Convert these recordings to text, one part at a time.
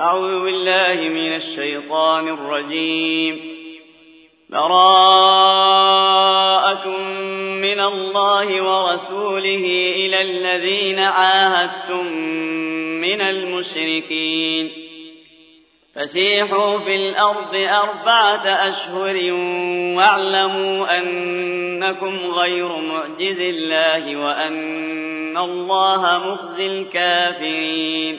أعوذ بالله من الشيطان الرجيم. براءة من الله ورسوله إلى الذين عاهدتم من المشركين فسيحوا في الأرض 4 أشهر واعلموا أنكم غير معجز الله وأن الله مخزي الكافرين.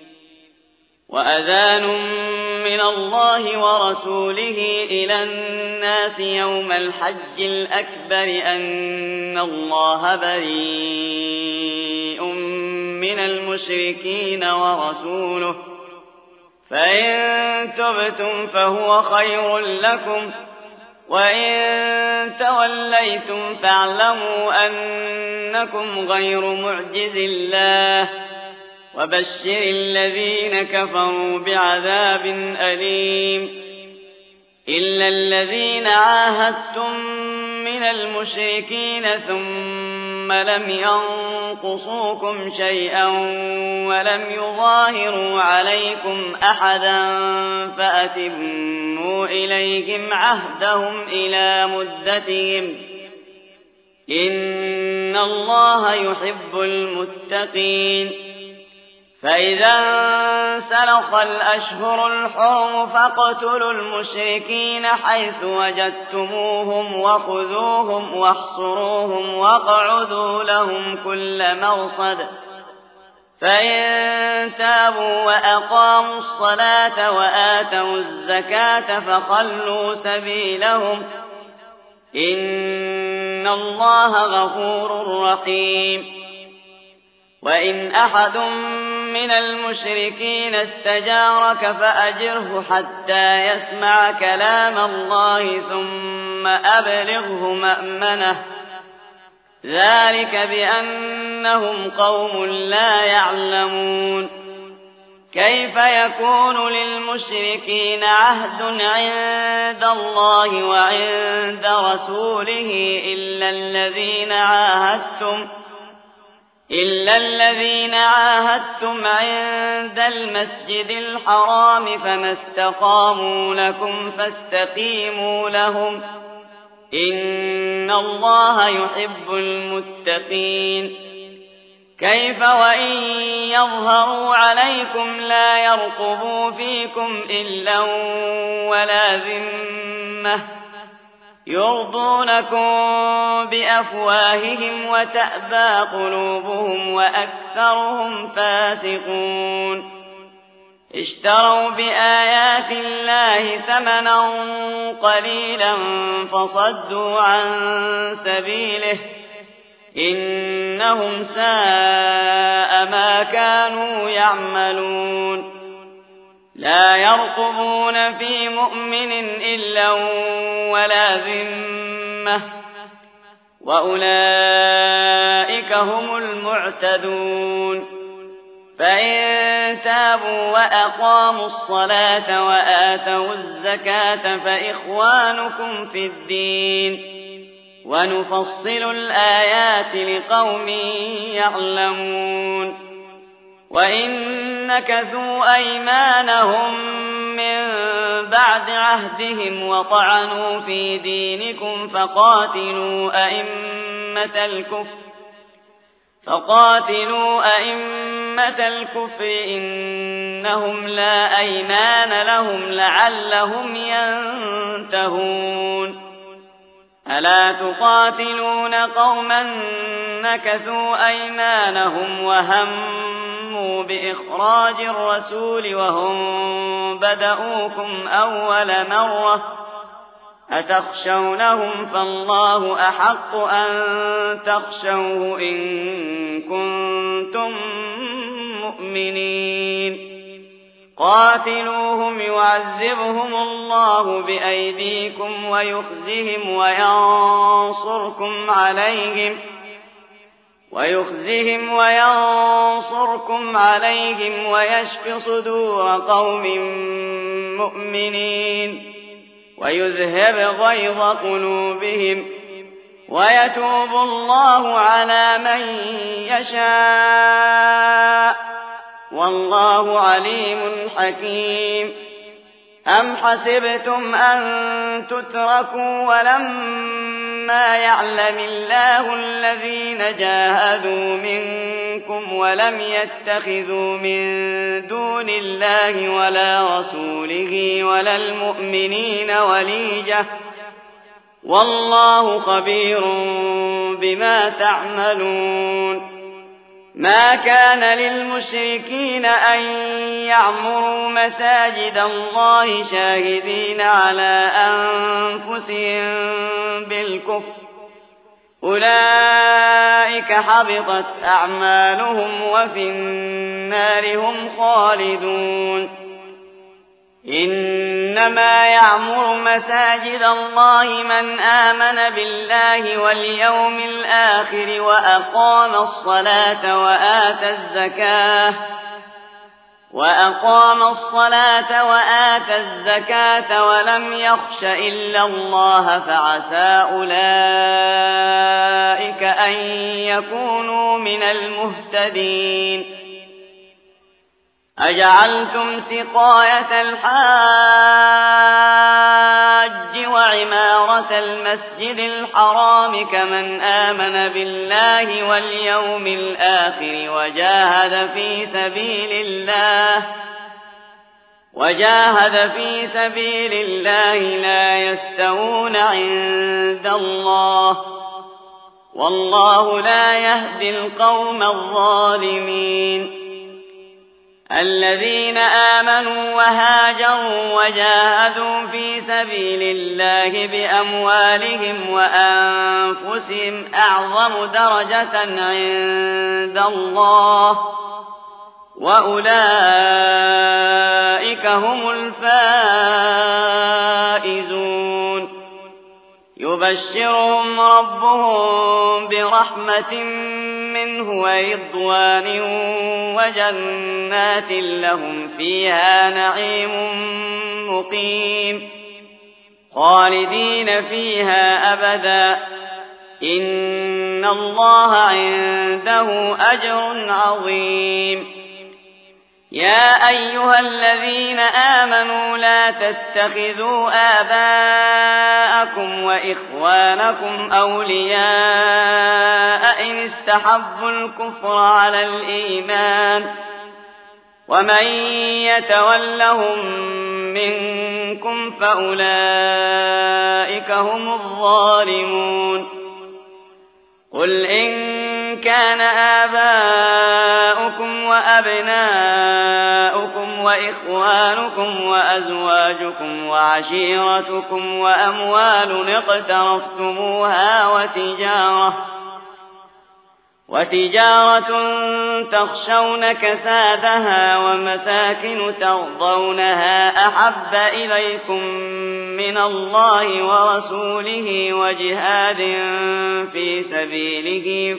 وأذان من الله ورسوله إلى الناس يوم الحج الأكبر أن الله بريء من المشركين ورسوله فإن تبتم فهو خير لكم وإن توليتم فاعلموا أنكم غير معجز الله وبشر الذين كفروا بعذاب أليم. إلا الذين عاهدتم من المشركين ثم لم ينقصوكم شيئا ولم يظاهروا عليكم أحدا فأتموا إليهم عهدهم إلى مدتهم إن الله يحب المتقين. فإذا انسلخ الأشهر الحرم فاقتلوا المشركين حيث وجدتموهم وخذوهم واحصروهم واقعدوا لهم كل مرصد فإن تابوا وأقاموا الصلاة وآتوا الزكاة فخلوا سبيلهم إن الله غفور رحيم. وإن أحد من المشركين استجارك فأجره حتى يسمع كلام الله ثم أبلغه مأمنه ذلك بأنهم قوم لا يعلمون. كيف يكون للمشركين عهد عند الله وعند رسوله إلا الذين عاهدتم عند المسجد الحرام فما استقاموا لكم فاستقيموا لهم إن الله يحب المتقين. كيف وإن يظهروا عليكم لا يرقبوا فيكم إلا ولا ذمة يرضونكم بأفواههم وتأبى قلوبهم وأكثرهم فاسقون. اشتروا بآيات الله ثمنا قليلا فصدوا عن سبيله إنهم ساء ما كانوا يعملون. لا يرقبون في مؤمن إلا ولا ذمة وأولئك هم المعتدون. فإن تابوا وأقاموا الصلاة وآتوا الزكاة فإخوانكم في الدين ونفصل الآيات لقوم يعلمون. وإن نكثوا أيمانهم من بعد عهدهم وطعنوا في دينكم فقاتلوا أئمة الكفر إنهم لا أيمان لهم لعلهم ينتهون. ألا تقاتلون قوما نكثوا أيمانهم وهموا بإخراج الرسول وهم بدؤوكم أول مرة أتخشونهم فالله أحق أن تخشوه إن كنتم مؤمنين. قاتلوهم يعذبهم الله بأيديكم ويخزهم وينصركم عليهم ويشف صدور قوم مؤمنين ويذهب غيظ قلوبهم ويتوب الله على من يشاء والله عليم حكيم. أم حسبتم أن تتركوا ولما يعلم الله الذين جاهدوا منكم ولم يتخذوا من دون الله ولا رسوله ولا المؤمنين وليجة والله خبير بما تعملون. ما كان للمشركين أن يعمروا مساجد الله شاهدين على أنفسهم بالكفر أولئك حبطت أعمالهم وفي النار هم خالدون. إنما يعمر مساجد الله من آمن بالله واليوم الآخر وأقام الصلاة وآتى الزكاة ولم يخش إلا الله فعسى أولئك أن يكونوا من المهتدين. أجعلتم سقاية الحاج وعمارة المسجد الحرام كمن آمن بالله واليوم الآخر وجاهد في سبيل الله لا يستوون عند الله والله لا يهدي القوم الظالمين. الذين آمنوا وهاجروا وجاهدوا في سبيل الله بأموالهم وأنفسهم أعظم درجة عند الله وأولئك هم الفائزون. يبشرهم ربهم برحمة منه ورضوان وجنات لهم فيها نعيم مقيم خالدين فيها أبدا إن الله عنده أجر عظيم. يا أيها الذين آمنوا لا تتخذوا آباءكم وإخوانكم أولياء إن استحبوا الكفر على الإيمان ومن يتولهم منكم فأولئك هم الظالمون. قل إن كان آباؤكم وأبناؤكم وإخوانكم وأزواجكم وعشيرتكم وأموال اقترفتموها وتجارة تخشون كسادها ومساكن ترضونها أحب إليكم من الله ورسوله وجهاد في سبيله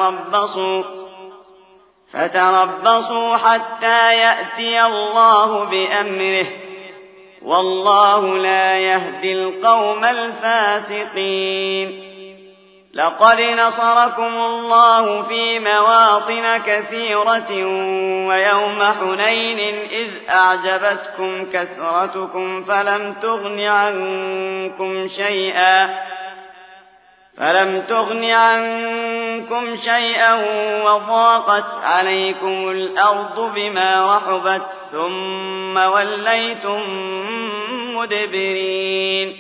فتربصوا حتى يأتي الله بأمره والله لا يهدي القوم الفاسقين. لقد نصركم الله في مواطن كثيرة ويوم حنين إذ أعجبتكم كثرتكم فلم تغن عنكم شيئا وضاقت عليكم الأرض بما رحبت ثم وليتم مدبرين.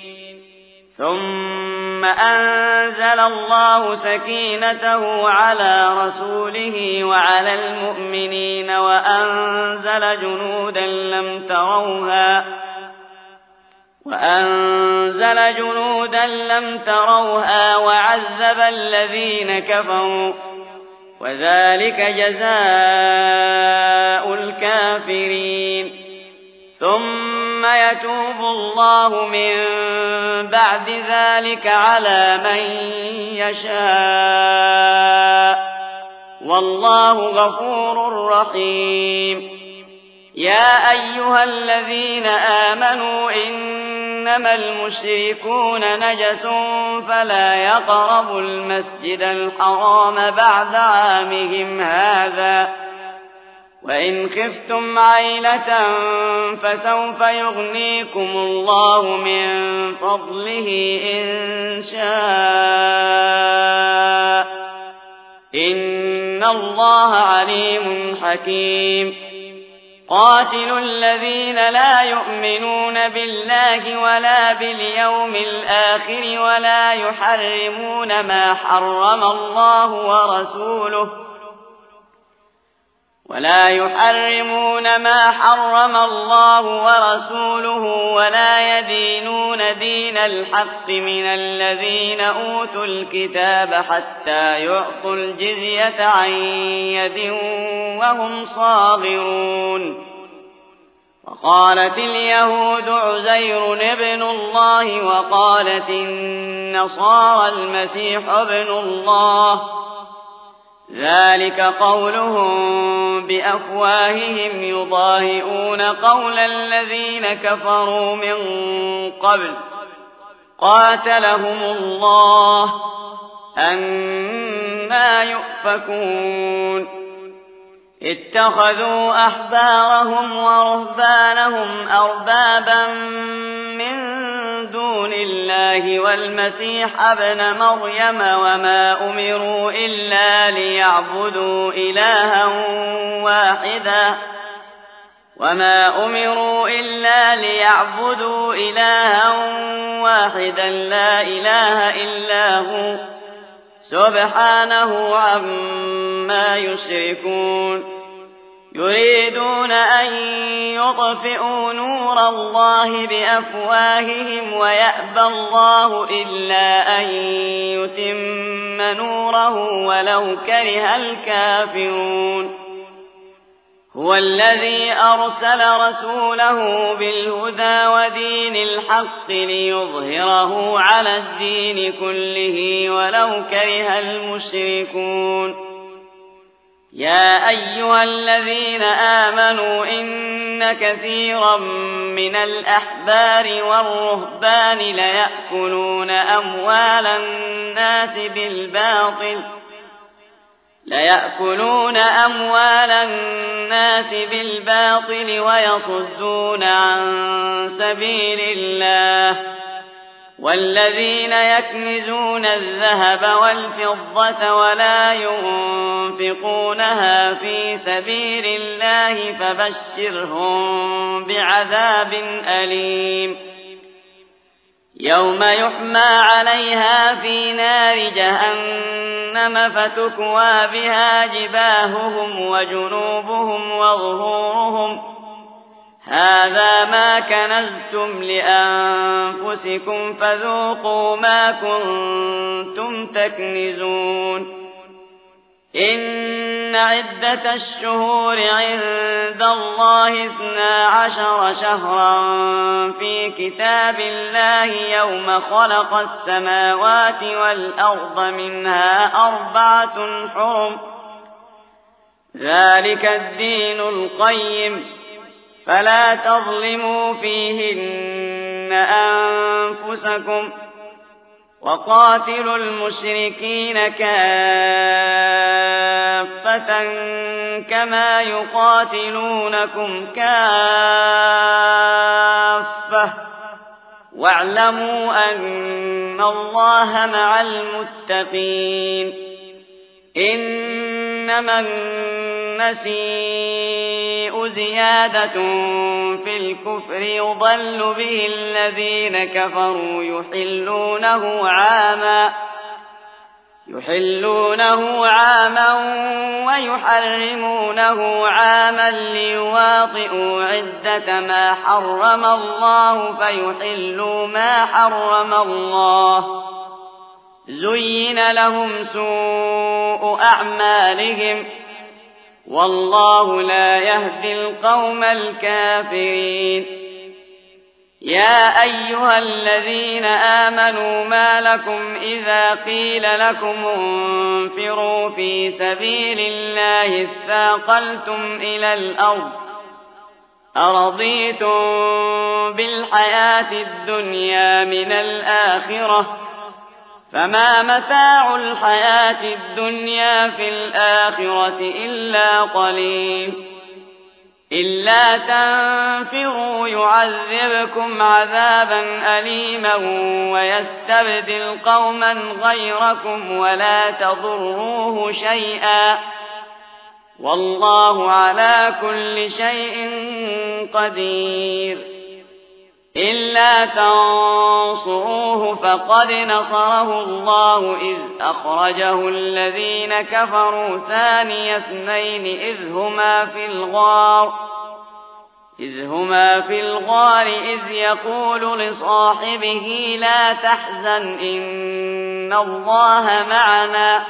ثم أنزل الله سكينته على رسوله وعلى المؤمنين وأنزل جنودا لم تروها وعذب الذين كفروا وذلك جزاء الكافرين. ثم يتوب الله من بعد ذلك على من يشاء والله غفور رحيم. يا أيها الذين آمنوا إنما المشركون نجس فلا يقربوا المسجد الحرام بعد عامهم هذا وإن خفتم عيلة فسوف يغنيكم الله من فضله إن شاء إن الله عليم حكيم قاتلوا الذين لا يؤمنون بالله ولا باليوم الآخر ولا يحرمون ما حرم الله ورسوله ولا يدينون دين الحق من الذين أوتوا الكتاب حتى يعطوا الجزية عن يد وهم صاغرون وقالت اليهود عزير ابن الله وقالت النصارى المسيح ابن الله ذلك قولهم بأفواههم يضاهئون قول الذين كفروا من قبل قاتلهم الله أنى يؤفكون اتخذوا أحبارهم ورهبانهم أربابا من دون الله والمسيح ابن مريم وما أمروا إلا ليعبدوا إلها واحدا لا إله إلا هو سبحانه عما يشركون يريدون أن يطفئوا نور الله بأفواههم ويأبى الله إلا أن يتم نوره ولو كره الكافرون هو الذي أرسل رسوله بالهدى ودين الحق ليظهره على الدين كله ولو كره المشركون يا أيها الذين آمنوا إن كثيرا من الأحبار والرهبان ليأكلون أموال الناس بالباطل ويصدون عن سبيل الله والذين يكنزون الذهب والفضة ولا ينفقونها في سبيل الله فبشرهم بعذاب أليم يوم يحمى عليها في نار جهنم فتكوى بها جباههم وجنوبهم وظهورهم هذا ما كنزتم لأنفسكم فذوقوا ما كنتم تكنزون إن عدة الشهور عند الله 12 شهرا في كتاب الله يوم خلق السماوات والأرض منها 4 حرم ذلك الدين القيم فلا تظلموا فيهن أنفسكم وقاتلوا المشركين كافة كما يقاتلونكم كافة واعلموا أن الله مع المتقين إنما النسيء زيادة في الكفر يضل به الذين كفروا يحلونه عاما ويحرمونه عاما ليواطئوا عدة ما حرم الله فيحلوا ما حرم الله زين لهم سوء أعمالهم والله لا يهدي القوم الكافرين يا أيها الذين آمنوا ما لكم إذا قيل لكم انفروا في سبيل الله اثاقلتم إلى الأرض أرضيتم بالحياة الدنيا من الآخرة فما متاع الحياة الدنيا في الآخرة إلا قليل إلا تنفروا يعذبكم عذابا أليما ويستبدل قوما غيركم ولا تضروه شيئا والله على كل شيء قدير. إلا تنصروه فقد نصره الله إذ أخرجه الذين كفروا ثاني اثنين إذ هما في الغار إذ يقول لصاحبه لا تحزن إن الله معنا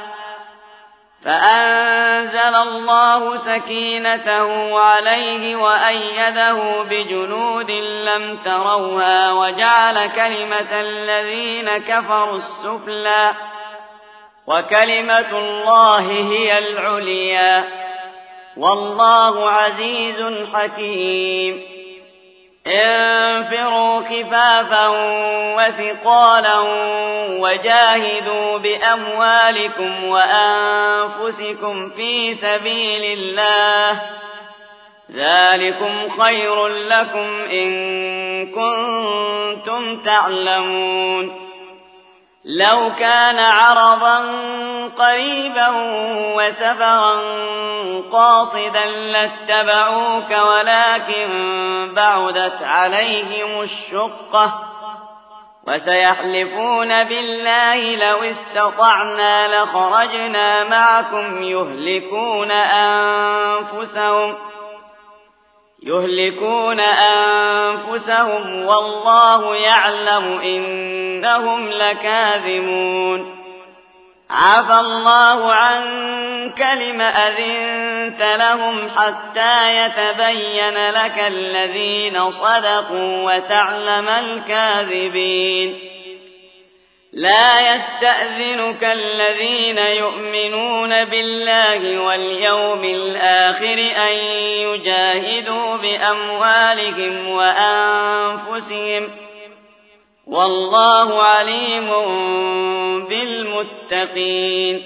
فأنزل الله سكينته عليه وأيده بجنود لم تروها وجعل كلمة الذين كفروا السفلى وكلمة الله هي العليا والله عزيز حكيم. انفروا خفافا وثقالا وجاهدوا بأموالكم وأنفسكم في سبيل الله ذلكم خير لكم إن كنتم تعلمون. لو كان عرضا قريبا وسفرا قاصدا لاتبعوك ولكن بعدت عليهم الشقة وسيحلفون بالله لو استطعنا لخرجنا معكم يهلكون أنفسهم والله يعلم إنهم لكاذبون. عفى الله عنك لم أذنت لهم حتى يتبين لك الذين صدقوا وتعلم الكاذبين. لا يستأذنك الذين يؤمنون بالله واليوم الآخر أن يجاهدوا بأموالهم وأنفسهم والله عليم بالمتقين.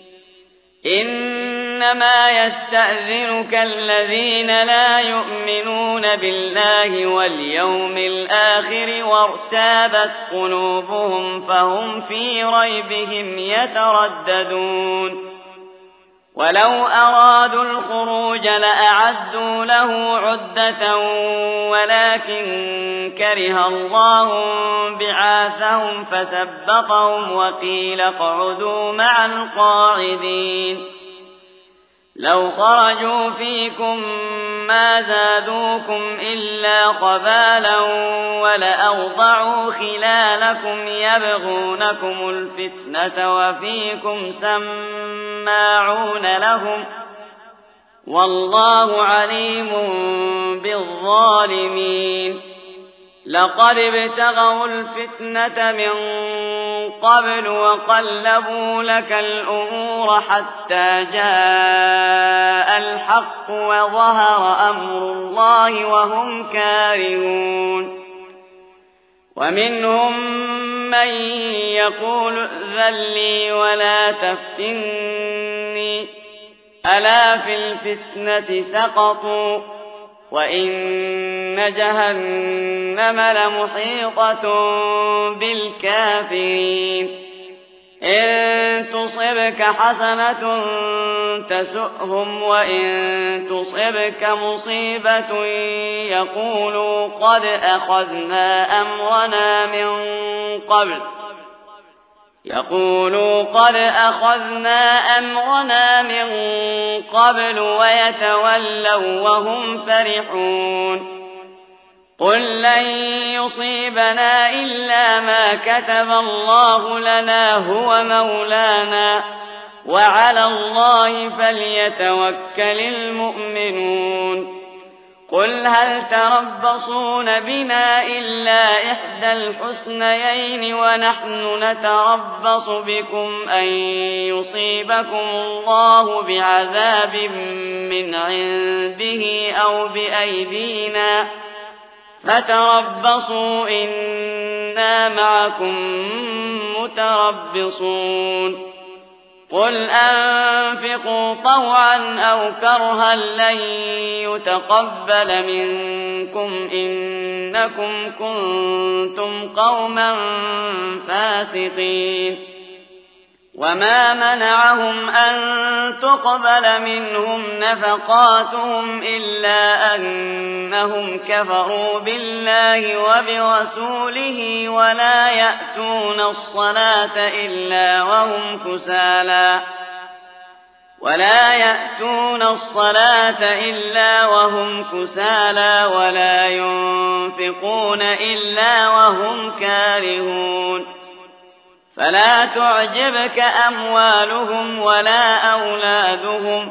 إنما يستأذنك الذين لا يؤمنون بالله واليوم الآخر وارتابت قلوبهم فهم في ريبهم يترددون. ولو أرادوا الخروج لأعدوا له عدة ولكن كره الله بعاثهم فثبطهم وقيل اقعدوا مع القاعدين. لو خرجوا فيكم ما زادوكم إلا خبالا ولأوضعوا خلالكم يبغونكم الفتنة وفيكم سماعون لهم والله عليم بالظالمين. لقد ابتغوا الفتنة من قبل وقلبوا لك الأمور حتى جاء الحق وظهر أمر الله وهم كارهون. ومنهم من يقول ائذن لي ولا تفتني ألا في الفتنة سقطوا وإن جهنم لمحيطة بالكافرين. إن تصبك حسنة تسؤهم وإن تصبك مصيبة يقولوا قد أخذنا أمرنا من قبل ويتولوا وهم فرحون. قل لن يصيبنا إلا ما كتب الله لنا هو مولانا وعلى الله فليتوكل المؤمنون. قل هل تربصون بنا إلا إحدى الحسنيين ونحن نتربص بكم أن يصيبكم الله بعذاب من عنده أو بأيدينا فتربصوا إنا معكم متربصون. قل أنفقوا طوعا أو كرها لن يتقبل منكم إنكم كنتم قوما فاسقين وما منعهم أن تقبل منهم نفقاتهم إلا أنهم كفروا بالله وبرسوله ولا يأتون الصلاة إلا وهم كسالى ولا ينفقون إلا وهم كارهون فلا تعجبك أموالهم ولا أولادهم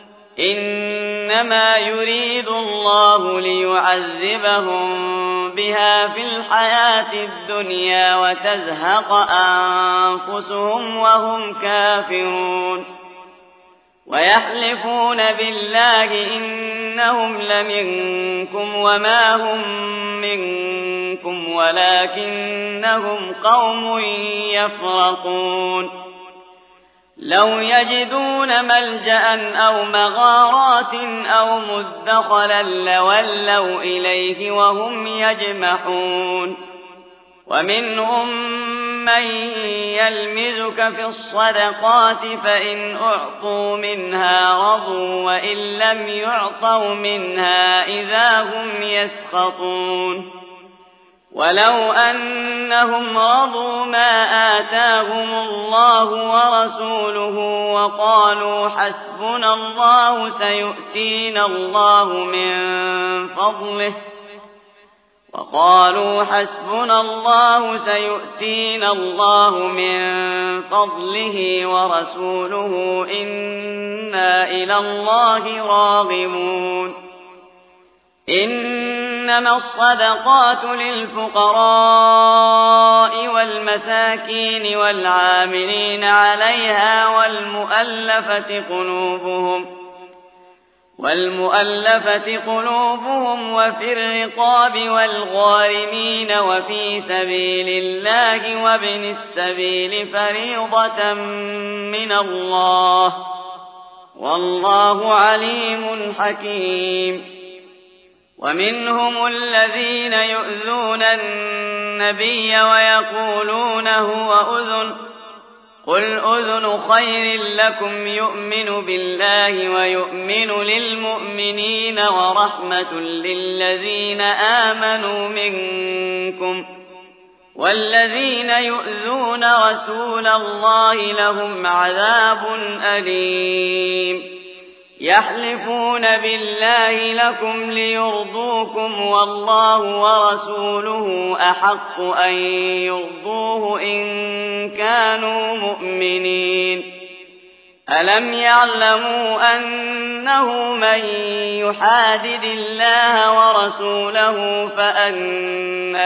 إنما يريد الله ليعذبهم بها في الحياة الدنيا وتزهق أنفسهم وهم كافرون ويحلفون بالله إنهم لمنكم وما هم منكم ولكنهم قوم يفرقون لو يجدون ملجأ أو مغارات أو مدخلا لولوا إليه وهم يجمحون ومنهم من يلمزك في الصدقات فإن أعطوا منها رضوا وإن لم يعطوا منها إذا هم يسخطون ولو أنهم رضوا ما آتاهم الله ورسوله وقالوا حسبنا الله سيؤتينا الله من فضله ورسوله إنا إلى الله راغبون إنما الصدقات للفقراء والمساكين والعاملين عليها والمؤلفة قلوبهم وفي الرقاب والغارمين وفي سبيل الله وابن السبيل فريضة من الله والله عليم حكيم ومنهم الذين يؤذون النبي ويقولون هو أذن قل أذن خير لكم يؤمن بالله ويؤمن للمؤمنين ورحمة للذين آمنوا منكم والذين يؤذون رسول الله لهم عذاب أليم يحلفون بالله لكم ليرضوكم والله ورسوله أحق أن يرضوه إن كانوا مؤمنين ألم يعلموا أنه من يحادد الله ورسوله فأن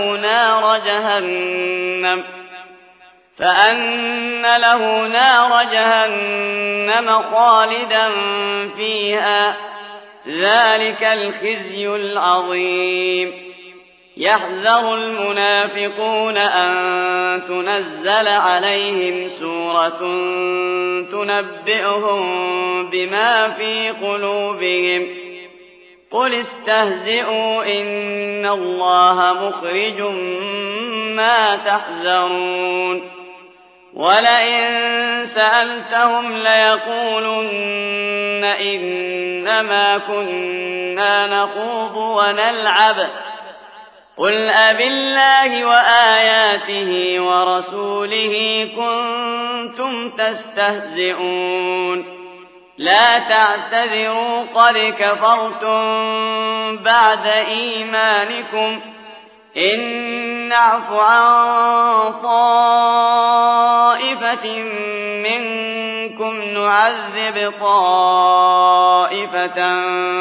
له نار جهنم خالدا فيها ذلك الخزي العظيم يحذر المنافقون أن تنزل عليهم سورة تنبئهم بما في قلوبهم قل استهزئوا إن الله مخرج ما تحذرون ولئن سألتهم ليقولن إنما كنا نخوض ونلعب قل أبالله وآياته ورسوله كنتم تستهزئون لا تعتذروا قد كفرتم بعد إيمانكم إن نعف عن طائفة منكم نعذب طائفة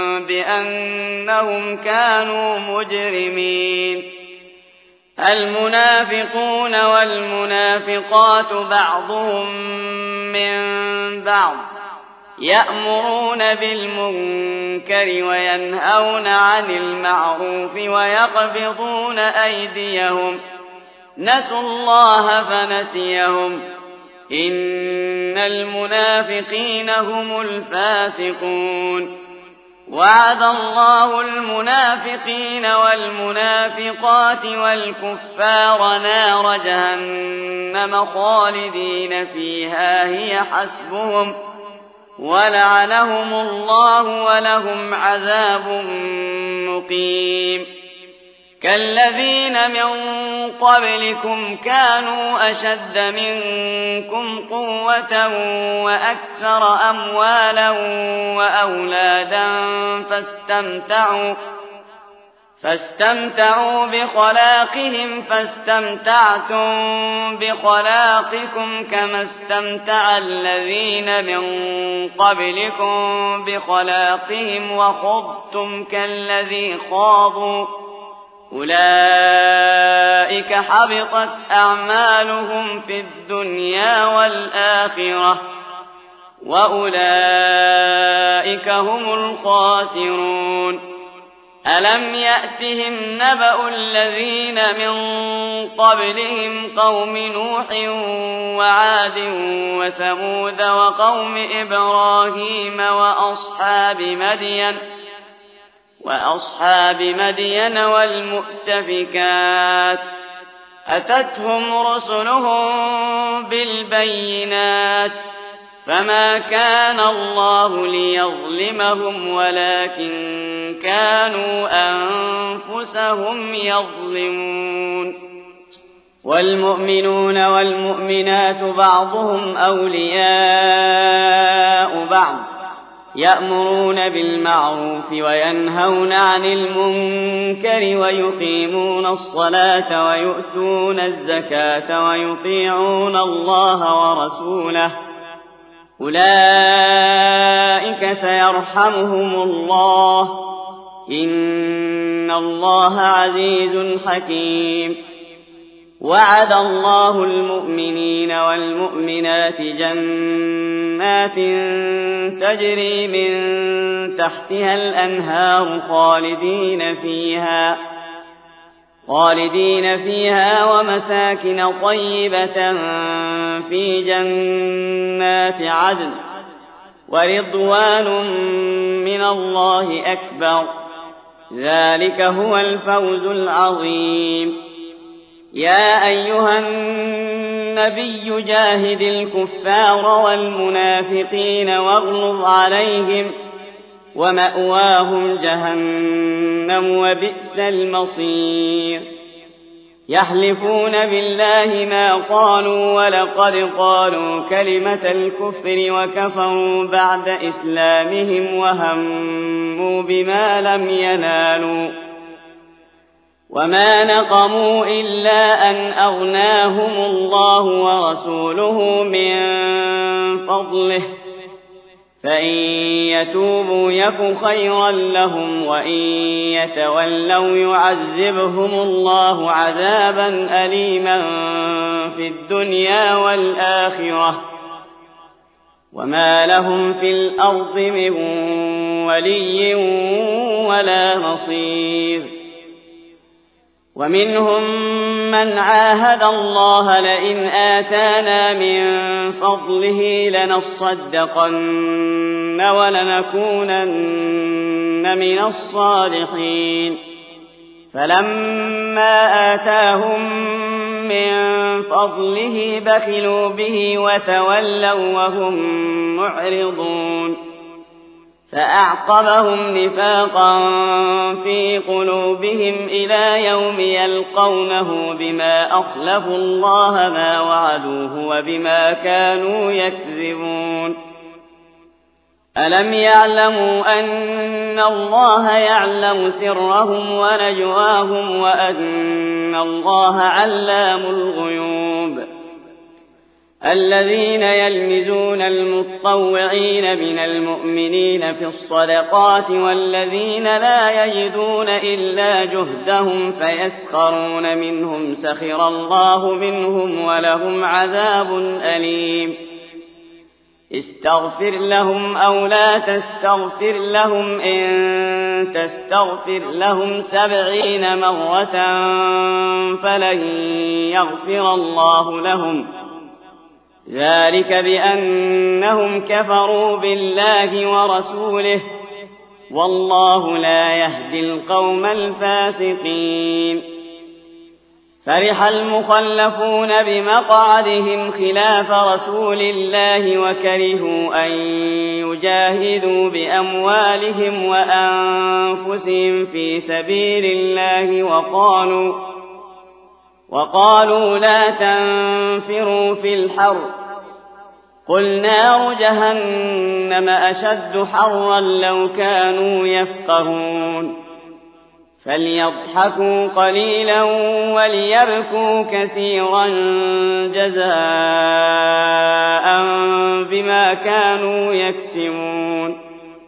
بأنهم كانوا مجرمين المنافقون والمنافقات بعضهم من بعض يأمرون بالمنكر وينهون عن المعروف ويقبضون أيديهم نسوا الله فنسيهم إن المنافقين هم الفاسقون وعد الله المنافقين والمنافقات والكفار نار جهنم خالدين فيها هي حسبهم ولعنهم الله ولهم عذاب مقيم كالذين من قبلكم كانوا أشد منكم قوة وأكثر أموالا وأولادا فاستمتعوا بخلاقهم فاستمتعتم بخلاقكم كما استمتع الذين من قبلكم بخلاقهم وخضتم كالذي خاضوا أولئك حبطت أعمالهم في الدنيا والآخرة وأولئك هم الخاسرون ألم يأتهم نبأ الذين من قبلهم قوم نوح وعاد وثمود وقوم إبراهيم وأصحاب مدين والمؤتفكات أتتهم رسلهم بالبينات فما كان الله ليظلمهم ولكن كانوا أنفسهم يظلمون والمؤمنون والمؤمنات بعضهم أولياء بعض يأمرون بالمعروف وينهون عن المنكر ويقيمون الصلاة ويؤتون الزكاة ويطيعون الله ورسوله أولئك سيرحمهم الله إن الله عزيز حكيم وعد الله المؤمنين والمؤمنات جنات تجري من تحتها الأنهار خالدين فيها ومساكن طيبة في جنات عدن ورضوان من الله أكبر ذلك هو الفوز العظيم يا أيها النبي جاهد الكفار والمنافقين واغلظ عليهم ومأواهم جهنم وبئس المصير يحلفون بالله ما قالوا ولقد قالوا كلمة الكفر وكفروا بعد إسلامهم وهموا بما لم ينالوا وما نقموا إلا أن أغناهم الله ورسوله من فضله فإن يتوبوا يك خيرا لهم وإن يتولوا يعذبهم الله عذابا أليما في الدنيا والآخرة وما لهم في الأرض من ولي ولا نصير ومنهم من عاهد الله لئن آتانا من فضله لنصدقن ولنكونن من الصالحين فلما آتاهم من فضله بخلوا به وتولوا وهم معرضون فأعقبهم نفاقا في قلوبهم إلى يوم يلقونه بما أخلفوا الله ما وعدوه وبما كانوا يكذبون ألم يعلموا أن الله يعلم سرهم ونجواهم وأن الله علام الغيوب الذين يلمزون المطوعين من المؤمنين في الصدقات والذين لا يجدون إلا جهدهم فيسخرون منهم سخر الله منهم ولهم عذاب أليم استغفر لهم أو لا تستغفر لهم إن تستغفر لهم 70 مرة فلن يغفر الله لهم ذلك بأنهم كفروا بالله ورسوله والله لا يهدي القوم الفاسقين فرح المخلفون بمقعدهم خلاف رسول الله وكرهوا أن يجاهدوا بأموالهم وأنفسهم في سبيل الله وقالوا لا تنفروا في الحر قل نار جهنم أشد حرا لو كانوا يفقهون فليضحكوا قليلا وليبكوا كثيرا جزاء بما كانوا يكسبون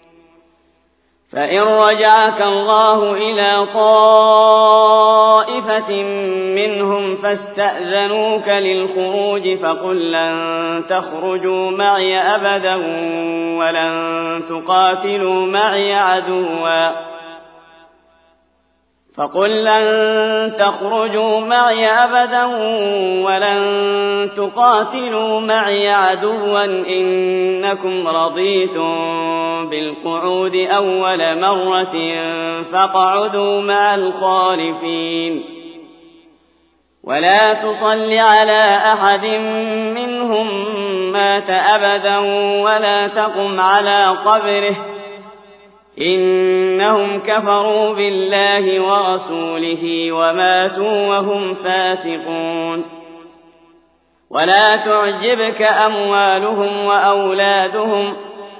فإن رجعك الله إلى طائفة منهم فاستأذنوك للخروج فقل لن تخرجوا معي أبدا ولن تقاتلوا معي عدوا إنكم رضيتم بالقعود أول مرة فاقعدوا مع الخالفين ولا تصل على أحد منهم مات أبدا ولا تقم على قبره إنهم كفروا بالله ورسوله وماتوا وهم فاسقون ولا تعجبك أموالهم وأولادهم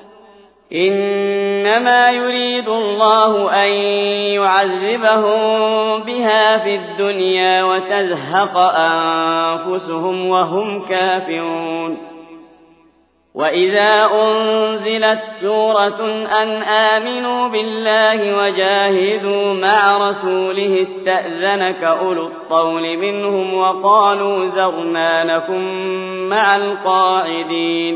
إنما يريد الله أن يعذبهم بها في الدنيا وتزهق أنفسهم وهم كافرون وإذا أنزلت سورة أن آمنوا بالله وجاهدوا مع رسوله استأذنك أولو الطول منهم وقالوا ذرنا نكن مع القاعدين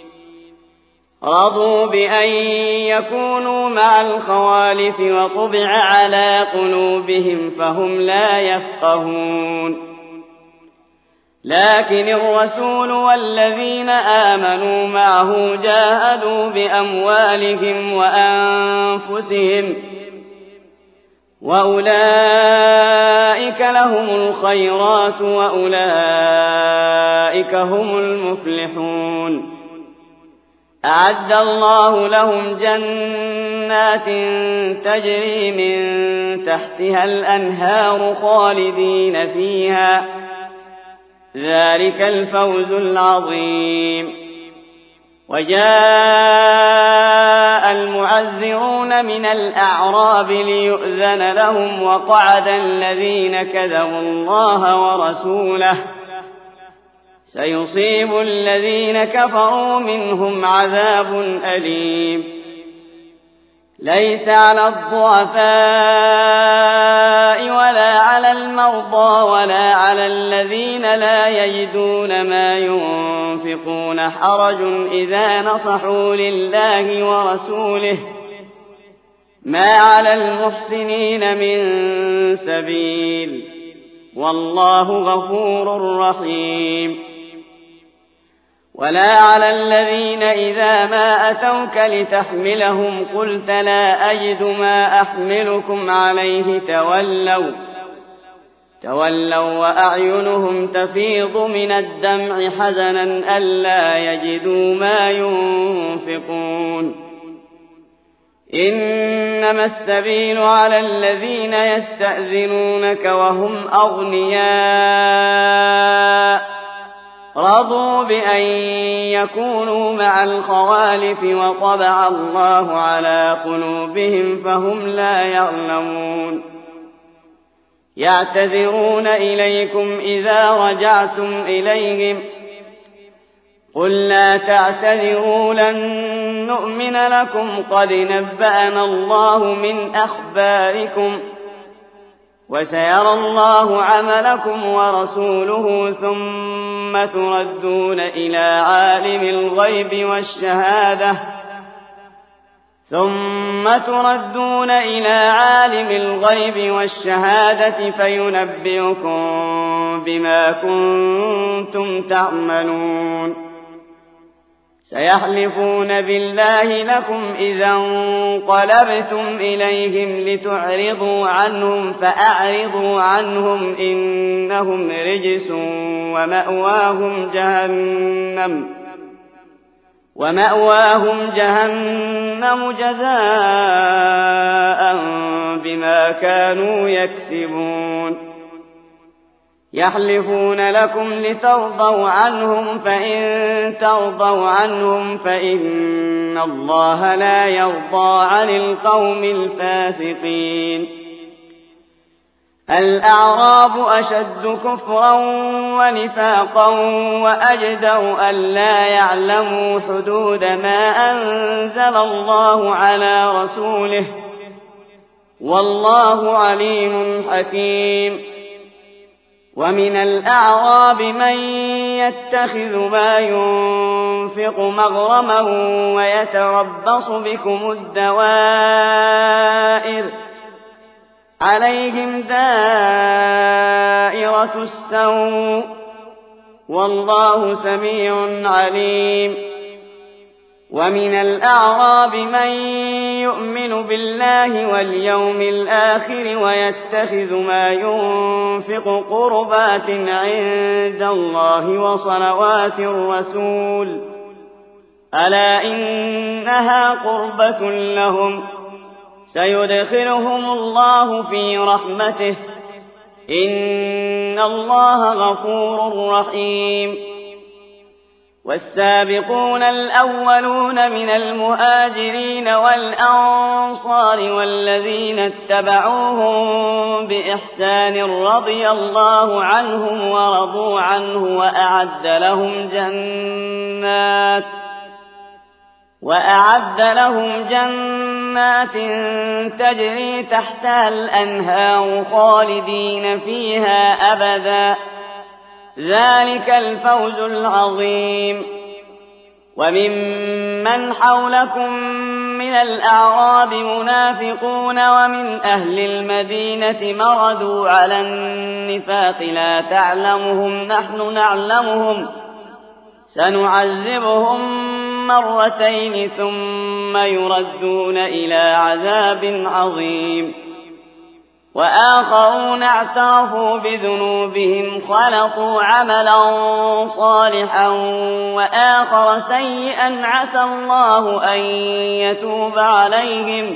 رضوا بأن يكونوا مع الخوالف وطبع على قلوبهم فهم لا يفقهون لكن الرسول والذين آمنوا معه جاهدوا بأموالهم وأنفسهم وأولئك لهم الخيرات وأولئك هم المفلحون أعد الله لهم جنات تجري من تحتها الأنهار خالدين فيها ذلك الفوز العظيم وجاء المعذرون من الأعراب ليؤذن لهم وقعد الذين كذبوا الله ورسوله سيصيب الذين كفروا منهم عذاب أليم ليس على الضعفاء ولا على المرضى ولا على الذين لا يجدون ما ينفقون حرج إذا نصحوا لله ورسوله ما على المحسنين من سبيل والله غفور رحيم ولا على الذين إذا ما أتوك لتحملهم قلت لا أجد ما أحملكم عليه تولوا وأعينهم تفيض من الدمع حزنا ألا يجدوا ما ينفقون إنما السبيل على الذين يستأذنونك وهم أغنياء رضوا بأن يكونوا مع الخوالف وطبع الله على قلوبهم فهم لا يعلمون يعتذرون إليكم إذا رجعتم إليهم قل لا تعتذروا لن نؤمن لكم قد نبأنا الله من أخباركم وسيرى الله عملكم ورسوله ثم تردون إلى عالم الغيب والشهادة فينبئكم بما كنتم تعملون سيحلفون بالله لكم إذا انقلبتم إليهم لتعرضوا عنهم فأعرضوا عنهم إنهم رجس ومأواهم جهنم جزاء بما كانوا يكسبون يحلفون لكم لترضوا عنهم فإن ترضوا عنهم فإن الله لا يرضى عن القوم الفاسقين الأعراب أشد كفرا ونفاقا وأجدر ألا يعلموا حدود ما أنزل الله على رسوله والله عليم حكيم ومن الأعراب من يتخذ ما ينفق مغرما ويتربص بكم الدوائر عليهم دائرة السوء والله سميع عليم ومن الأعراب من يؤمن بالله واليوم الآخر ويتخذ ما ينفق قربات عند الله وصلوات الرسول ألا إنها قربة لهم سيدخلهم الله في رحمته إن الله غفور رحيم والسابقون الأولون من المهاجرين والأنصار والذين اتبعوهم بإحسان رضي الله عنهم ورضوا عنه وأعد لهم جنات تجري تحتها الأنهار خالدين فيها أبدا ذلك الفوز العظيم وممن حولكم من الأعراب منافقون ومن أهل المدينة مردوا على النفاق لا تعلمهم نحن نعلمهم سنعذبهم مرتين ثم يردون إلى عذاب عظيم وآخرون اعترفوا بذنوبهم خلقوا عملا صالحا وآخر سيئا عسى الله أن يتوب عليهم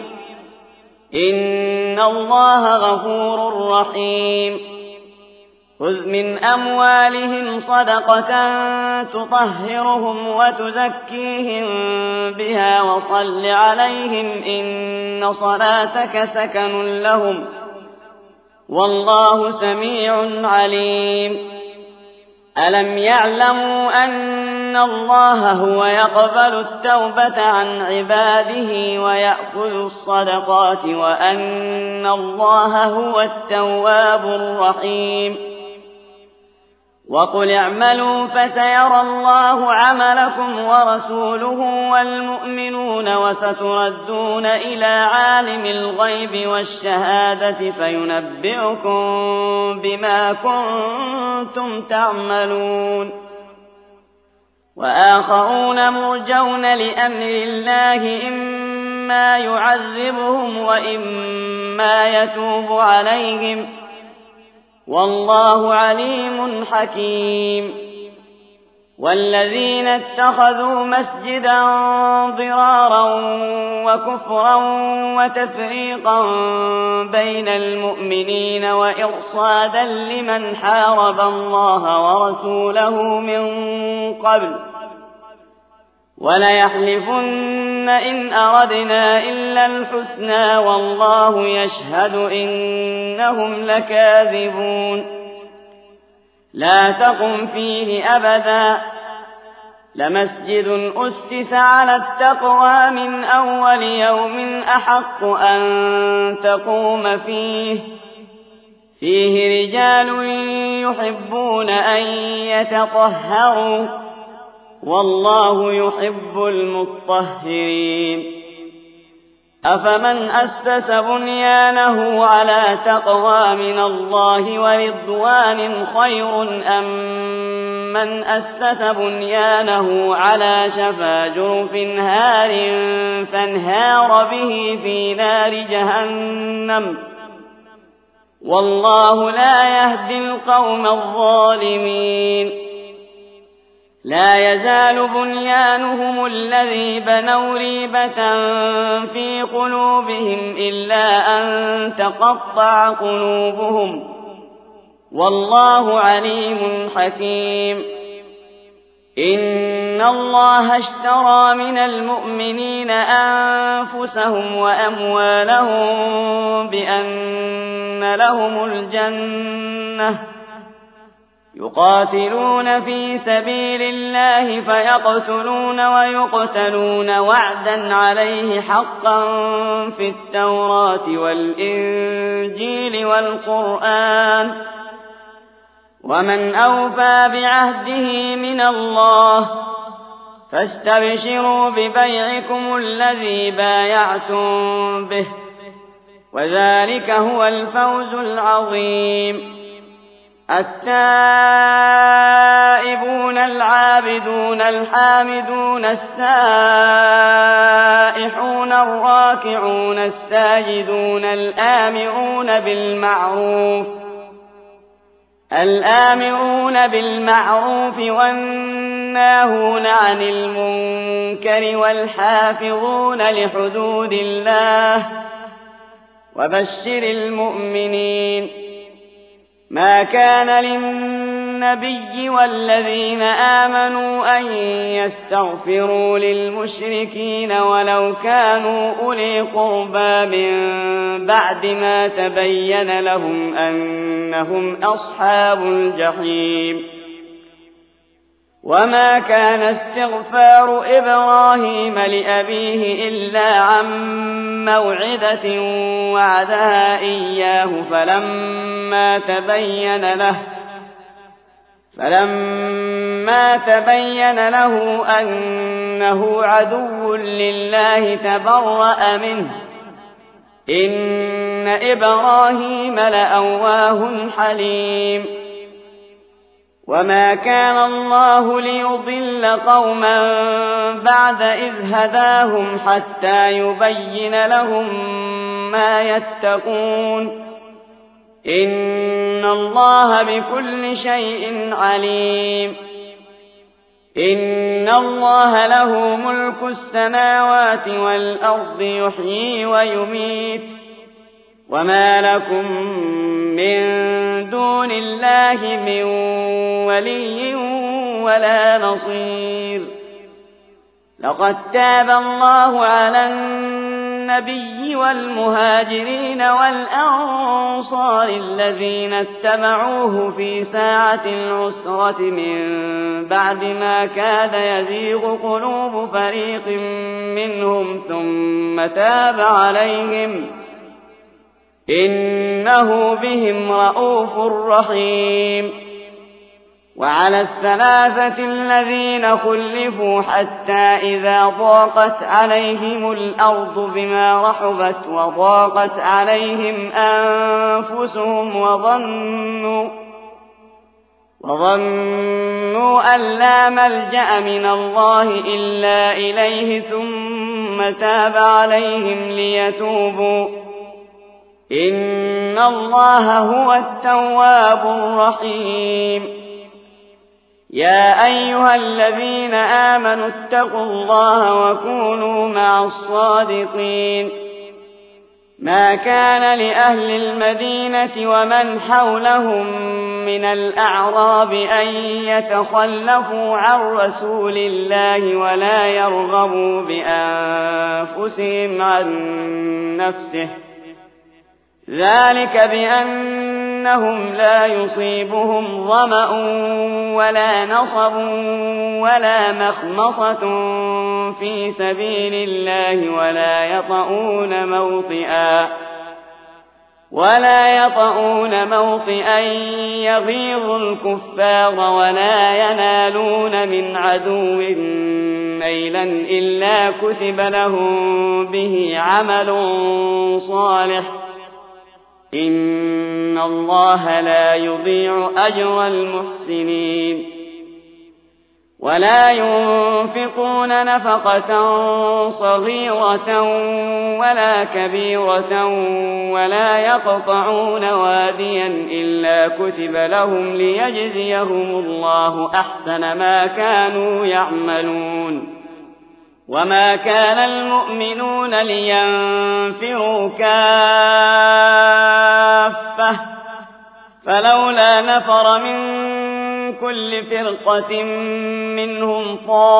إن الله غفور رحيم خذ من أموالهم صدقة تطهرهم وتزكيهم بها وصل عليهم إن صلاتك سكن لهم والله سميع عليم ألم يعلموا أن الله هو يقبل التوبة عن عباده ويأخذ الصدقات وأن الله هو التواب الرحيم وقل اعملوا فسيرى الله عملكم ورسوله والمؤمنون وستردون إلى عالم الغيب والشهادة فينبئكم بما كنتم تعملون وآخرون مرجون لأمر الله إما يعذبهم وإما يتوب عليهم والله عليم حكيم والذين اتخذوا مسجدا ضرارا وكفرا وتفريقا بين المؤمنين وإرصادا لمن حارب الله ورسوله من قبل وليحلفن إن أردنا إلا الحسنى والله يشهد إنهم لكاذبون لا تقم فيه أبدا لمسجد أسس على التقوى من أول يوم أحق أن تقوم فيه رجال يحبون أن يتطهروا والله يحب المطهرين أفمن أسس بنيانه على تقوى من الله ورضوان خير أم من أسس بنيانه على شفا جرف هار فانهار به في نار جهنم والله لا يهدي القوم الظالمين لا يزال بنيانهم الذي بنوا ريبة في قلوبهم إلا أن تقطع قلوبهم والله عليم حكيم إن الله اشترى من المؤمنين أنفسهم وأموالهم بأن لهم الجنة يقاتلون في سبيل الله فيقتلون ويقتلون وعدا عليه حقا في التوراة والإنجيل والقرآن ومن أوفى بعهده من الله فاستبشروا ببيعكم الذي بايعتم به وذلك هو الفوز العظيم التائبون العابدون الحامدون السائحون الراكعون الساجدون الآمرون بالمعروف والناهون عن المنكر والحافظون لحدود الله وبشر المؤمنين ما كان للنبي والذين آمنوا أن يستغفروا للمشركين ولو كانوا أولي قربى من بعد ما تبين لهم أنهم أصحاب الجحيم وما كان استغفار إبراهيم لأبيه إلا عن موعدة وعدها إياه فلما تبين له أنه عدو لله تبرأ منه إن إبراهيم لأواه حليم وما كان الله ليضل قوما بعد إذ هداهم حتى يبين لهم ما يتقون إن الله بكل شيء عليم إن الله له ملك السماوات والأرض يحيي ويميت وما لكم من دون الله من ولي ولا نصير لقد تاب الله على النبي والمهاجرين والأنصار الذين اتبعوه في ساعة العسرة من بعد ما كاد يزيغ قلوب فريق منهم ثم تاب عليهم إنه بهم رءوف رحيم وعلى الثلاثة الذين خلفوا حتى إذا ضاقت عليهم الأرض بما رحبت وضاقت عليهم أنفسهم وظنوا أن لا ملجأ من الله إلا إليه ثم تاب عليهم ليتوبوا إن الله هو التواب الرحيم يا أيها الذين آمنوا اتقوا الله وكونوا مع الصادقين ما كان لأهل المدينة ومن حولهم من الأعراب أن يتخلفوا عن رسول الله ولا يرغبوا بأنفسهم عن نفسه ذلك بأنهم لا يصيبهم ظمأ ولا نصب ولا مخمصة في سبيل الله ولا يطؤون موطئا يغيظ الكفار ولا ينالون من عدو ميلا إلا كتب لهم به عمل صالح إن الله لا يضيع أجر المحسنين ولا ينفقون نفقة صغيرة ولا كبيرة ولا يقطعون واديا إلا كتب لهم ليجزيهم الله أحسن ما كانوا يعملون وما كان المؤمنون لينفروا كافة فلولا نفر من كل فرقة منهم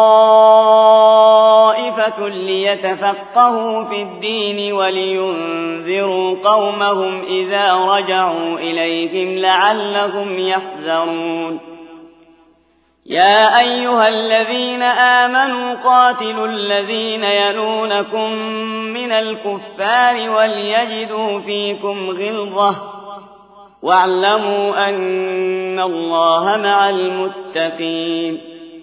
طائفة ليتفقهوا في الدين ولينذروا قومهم إذا رجعوا إليهم لعلهم يحذرون يا أيها الذين آمنوا قاتلوا الذين يلونكم من الكفار وليجدوا فيكم غلظة واعلموا أن الله مع المتقين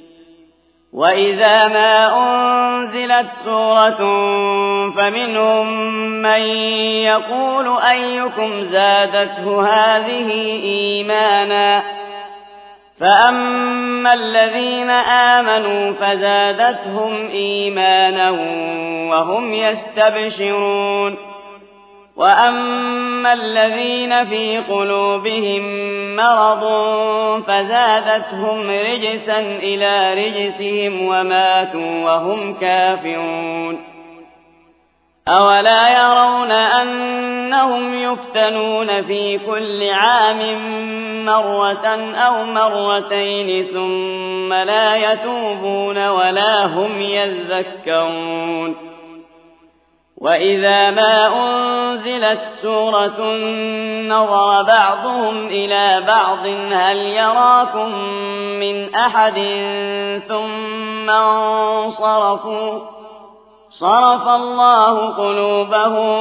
وإذا ما أنزلت سورة فمنهم من يقول أيكم زادته هذه إيمانا فأما الذين آمنوا فزادتهم إيمانا وهم يستبشرون وأما الذين في قلوبهم مرض فزادتهم رجسا إلى رجسهم وماتوا وهم كافرون أولا يرون أنهم يفتنون في كل عام مرة أو مرتين ثم لا يتوبون ولا هم يذكرون وإذا ما أنزلت سورة نظر بعضهم إلى بعض هل يراكم من أحد ثم انصرفوا صرف الله قلوبهم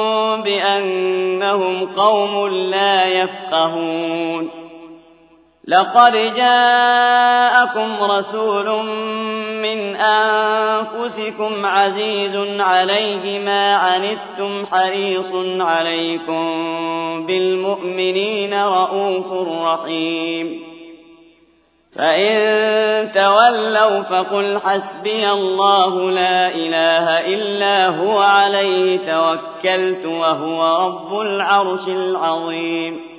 بأنهم قوم لا يفقهون لقد جاءكم رسول من أنفسكم عزيز عليه ما عنتم حريص عليكم بالمؤمنين رءوف رحيم فإن تولوا فقل حسبي الله لا إله إلا هو عليه توكلت وهو رب العرش العظيم